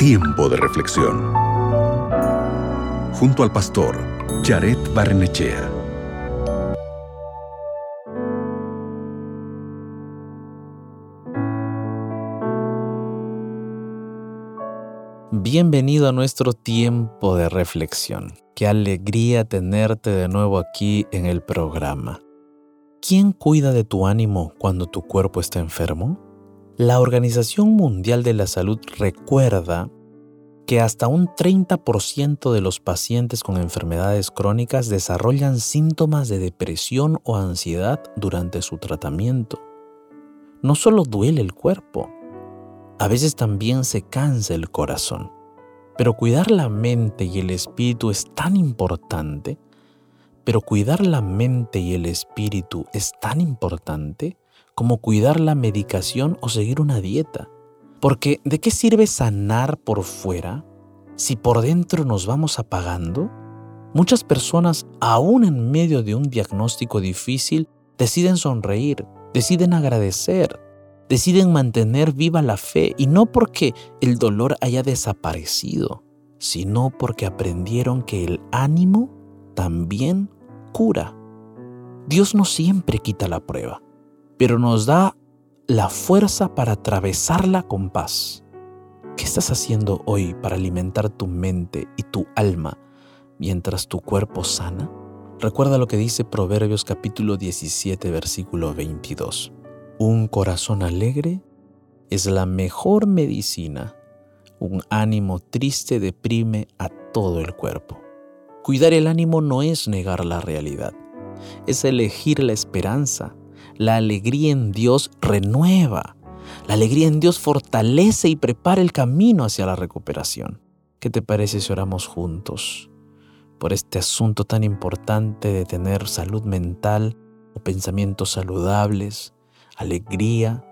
Tiempo de reflexión. Junto al pastor Jared Barnechea. Bienvenido a nuestro tiempo de reflexión. Qué alegría tenerte de nuevo aquí en el programa. ¿Quién cuida de tu ánimo cuando tu cuerpo está enfermo? La Organización Mundial de la Salud recuerda que hasta un 30% de los pacientes con enfermedades crónicas desarrollan síntomas de depresión o ansiedad durante su tratamiento. No solo duele el cuerpo, a veces también se cansa el corazón. Pero cuidar la mente y el espíritu es tan importante. Como cuidar la medicación o seguir una dieta. Porque ¿de qué sirve sanar por fuera si por dentro nos vamos apagando? Muchas personas, aún en medio de un diagnóstico difícil, deciden sonreír, deciden agradecer, deciden mantener viva la fe, y no porque el dolor haya desaparecido, sino porque aprendieron que el ánimo también cura. Dios no siempre quita la prueba, pero nos da la fuerza para atravesarla con paz. ¿Qué estás haciendo hoy para alimentar tu mente y tu alma mientras tu cuerpo sana? Recuerda lo que dice Proverbios capítulo 17, versículo 22. Un corazón alegre es la mejor medicina. Un ánimo triste deprime a todo el cuerpo. Cuidar el ánimo no es negar la realidad, es elegir la esperanza. La alegría en Dios renueva. La alegría en Dios fortalece y prepara el camino hacia la recuperación. ¿Qué te parece si oramos juntos por este asunto tan importante de tener salud mental o pensamientos saludables, alegría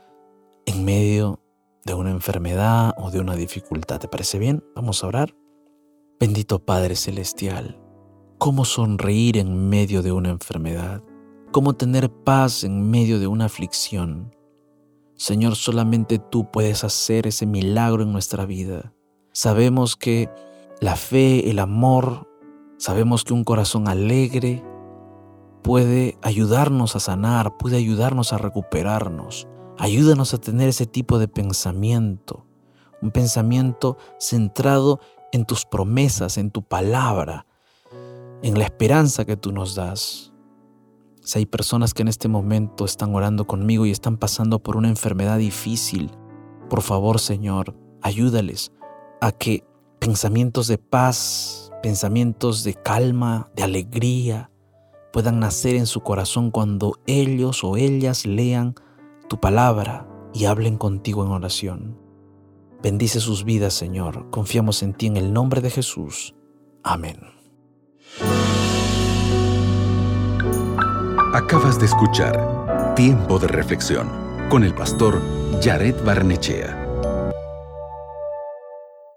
en medio de una enfermedad o de una dificultad? ¿Te parece bien? Vamos a orar. Bendito Padre Celestial, ¿cómo sonreír en medio de una enfermedad? ¿Cómo tener paz en medio de una aflicción? Señor, solamente tú puedes hacer ese milagro en nuestra vida. Sabemos que la fe, el amor, sabemos que un corazón alegre puede ayudarnos a sanar, puede ayudarnos a recuperarnos. Ayúdanos a tener ese tipo de pensamiento, un pensamiento centrado en tus promesas, en tu palabra, en la esperanza que tú nos das. Si hay personas que en este momento están orando conmigo y están pasando por una enfermedad difícil, por favor, Señor, ayúdales a que pensamientos de paz, pensamientos de calma, de alegría, puedan nacer en su corazón cuando ellos o ellas lean tu palabra y hablen contigo en oración. Bendice sus vidas, Señor. Confiamos en ti en el nombre de Jesús. Amén. Acabas de escuchar Tiempo de Reflexión con el pastor Jared Barnechea.